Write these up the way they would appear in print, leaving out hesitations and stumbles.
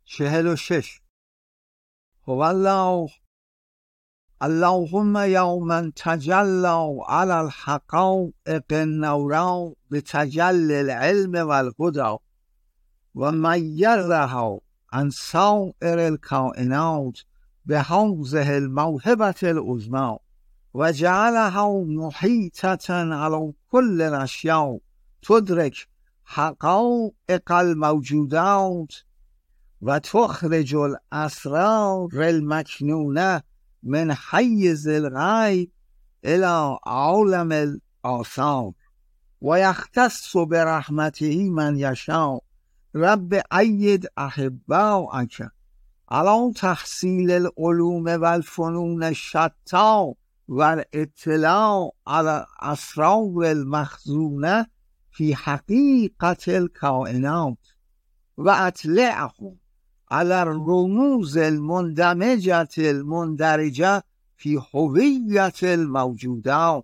46. هو الله اللهم یا من تجلی علی الحقائق النورا بتجلی العلم والهدى و میزها عن سائر الکائنات بحوزه الموهبة العظمى و جعلها محیطة علی كل الاشیاء تدرک حقائق الموجودات و تخرج الاسرار المکنونه من حیز الغیب الى عالم الآثار و یختص برحمته من یشاء. رب اید احباءک علی تحصیل العلوم والفنون الشتی والاطلاع على الاسرار المخزونه فی حقیقت الکائنات و اطلعهم على الرموز المندمجة المندرجة في هوية الموجودات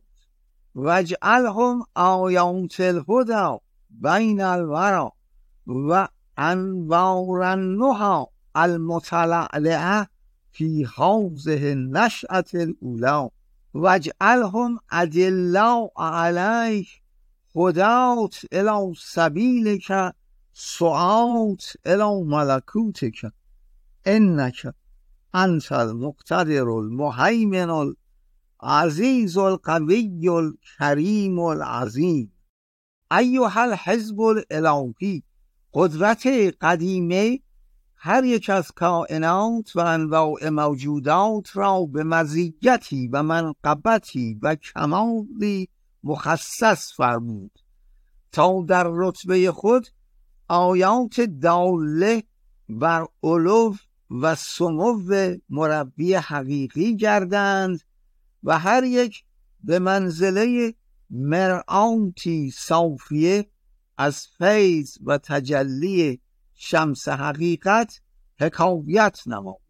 واجعلهم آیات الهدى بين الورى و انوار النهى المتلألئة في حوزه النشأة الأولى واجعلهم أدلاء عليه هدات إلى سبيلك سعات الى ملکوتک انک انت المقتدر المهیمن العزیز القوی الکریم العظیم. ایها الحزب الالهی، قدرت قدیمه هر یک از کائنات و انواع موجودات را به مزیتی و منقبتی و کمالی مخصص فرمود تا در رتبه خود آیات داله بر علو و سمو مربی حقیقی گردند و هر یک به منزله مرآتی صافیه از فیض و تجلی شمس حقیقت حکایت نمایند.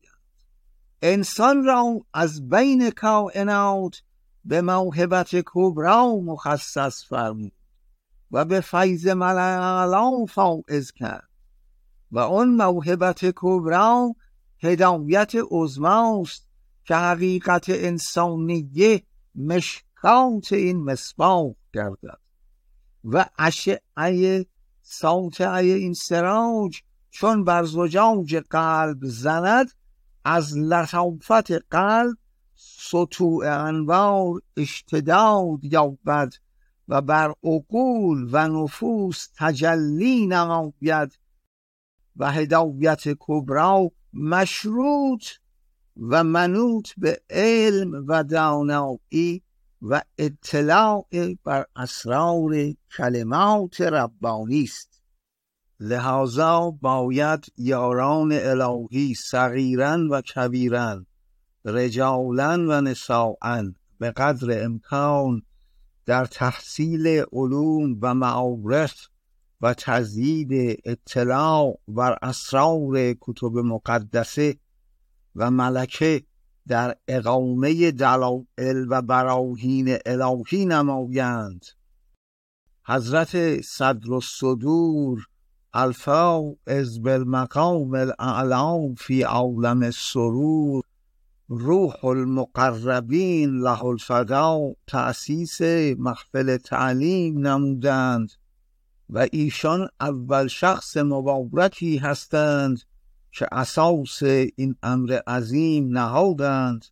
انسان را از بین کائنات به موهبت کبری مخصص فرمود و به فیض ملأ فائز کرد و اون موهبت کبری هدایت عظمی است که حقیقت انسانیه مشکات این مصباح گردد و اشعه ساطعه این سراج چون بر زجاج قلب زند از لطافت قلب سطوع انوار اشتداد یابد و بر عقول و نفوس تجلی نماید و هدایت کبری مشروط و منوط به علم و دانایی و اطلاع بر اسرار کلمات ربانی است. لذا باید یاران الهی صغیرا و کبیرا، رجالا و نساء به قدر امکان در تحصیل علوم و معارف و تزیید اطلاع بر اسرار کتب مقدسه و ملکه در اقامه دلائل و براهین الهی نمایند. حضرت صدر الصدور الفائز بالمقام الاعلی فی عالم السرور روح المقربین له الفدا تأسیس محفل تعلیم نمودند و ایشان اول شخص مبارکی هستند که اساس این امر عظیم نهادند.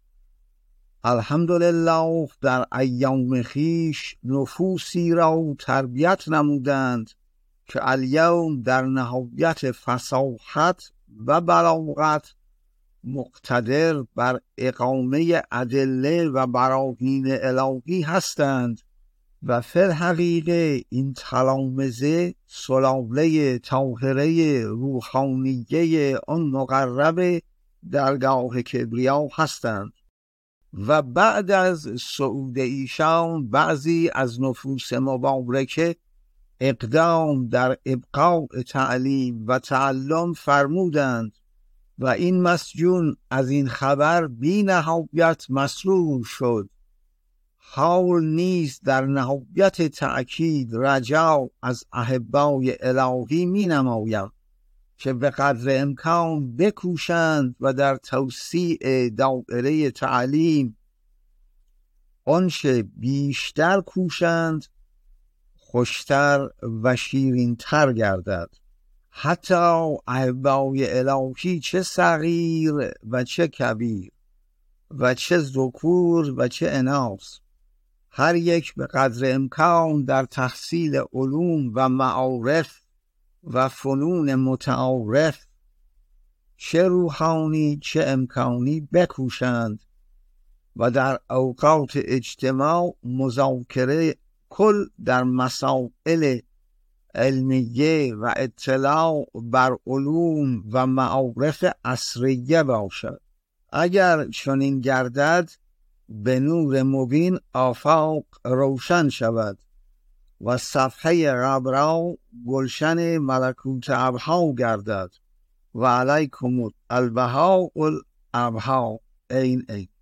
الحمدلله در ایام خویش نفوسی را تربیت نمودند که الیوم در نهایت فصاحت و بلاغت مقتدر بر اقامه ادله و براهین الهی هستند و فی الحقیقه این تلامذه سلاله طاهره روحانیه آن مقرب درگاه کبریا هستند و بعد از صعود ایشان بعضی از نفوس مبارکه اقدام در ابقاء تعلیم و تعلم فرمودند و این مسجون از این خبر بی نهایت مسرور شد. حال نیز در نهایت تأکید رجا از احبای الهی می نمایم که به قدر امکان بکوشند و در توسیع دایره تعلیم آنچه بیشتر کوشند خوشتر و شیرین‌تر گردد. حتی احبای الهی چه صغیر و چه کبیر و چه ذکور و چه اناث، هر یک به قدر امکان در تحصیل علوم و معارف و فنون متعارف چه روحانی چه امکانی بکوشند و در اوقات اجتماع مذاکره کل در مسائل علمیه و اطلاع بر علوم و معارف عصریه باشد. اگر چنین گردد به نور مبین آفاق روشن شود و صفحه غبرا گلشن ملکوت ابها گردد و علیکم البهاء الابها. این